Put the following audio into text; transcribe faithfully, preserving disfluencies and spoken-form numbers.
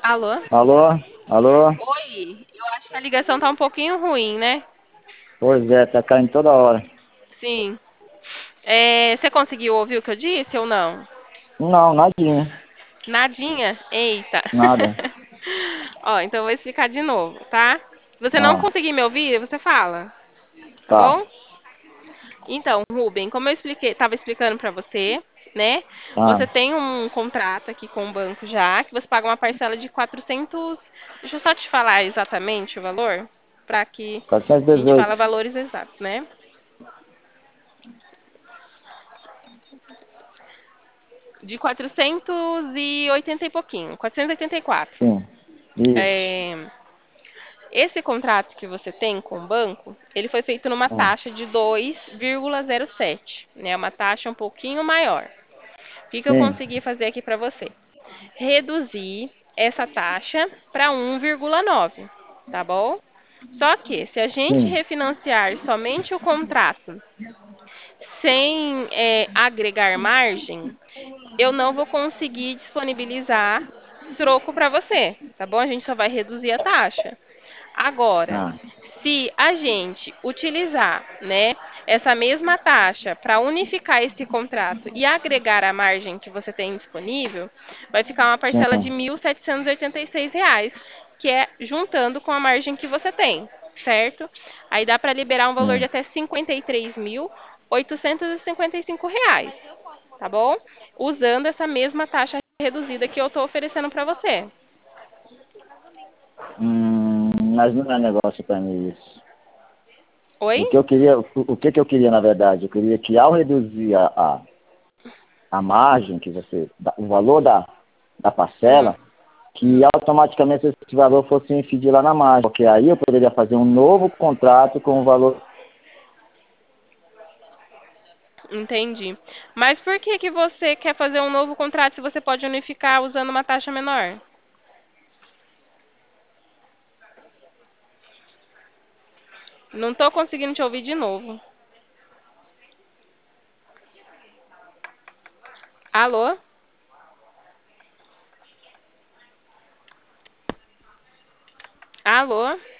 Alô? Alô? Alô? Oi, eu acho que a ligação tá um pouquinho ruim, né? Pois é, tá caindo toda hora. Sim. É, você conseguiu ouvir o que eu disse ou não? Não, nadinha. Nadinha? Eita. Nada. Ó, então eu vou explicar de novo, tá? Se você não Ah, conseguir me ouvir, você fala, tá tá. bom? Então, Ruben, como eu expliquei, estava explicando para você, né? Ah, Você tem um contrato aqui com o banco já, que você paga uma parcela de quatrocentos. Deixa eu só te falar exatamente o valor, para que a gente fala quatrocentos e dezoito. valores exatos, né? De quatrocentos e oitenta e pouquinho, quatrocentos e oitenta e quatro. Sim. Isso. É, esse contrato que você tem com o banco, ele foi feito numa Ah, taxa de dois vírgula zero sete, né? Uma taxa um pouquinho maior. O que que eu sim. consegui fazer aqui para você? Reduzir essa taxa para um vírgula nove, tá bom? Só que se a gente Sim. refinanciar somente o contrato sem é, agregar margem, eu não vou conseguir disponibilizar troco para você, tá bom? A gente só vai reduzir a taxa. Agora, Ah, se a gente utilizar, né, essa mesma taxa para unificar esse contrato e agregar a margem que você tem disponível, vai ficar uma parcela de sim. mil setecentos e oitenta e seis reais, que é juntando com a margem que você tem, certo? Aí dá para liberar um valor de Sim. até cinquenta e três mil oitocentos e cinquenta e cinco reais, tá bom? Usando essa mesma taxa reduzida que eu estou oferecendo para você. Hum, mas não é negócio pra mim isso. Oi? O que eu queria, o, o que que eu queria na verdade? Eu queria que ao reduzir a, a, a margem que você, da- o valor da, da Hum. parcela, que automaticamente esse valor fosse incidir lá na margem, porque aí eu poderia fazer um novo contrato com o valor. Entendi. Mas por que que você quer fazer um novo contrato se você pode unificar usando uma taxa menor? Não tô conseguindo te ouvir de novo. Alô? Alô?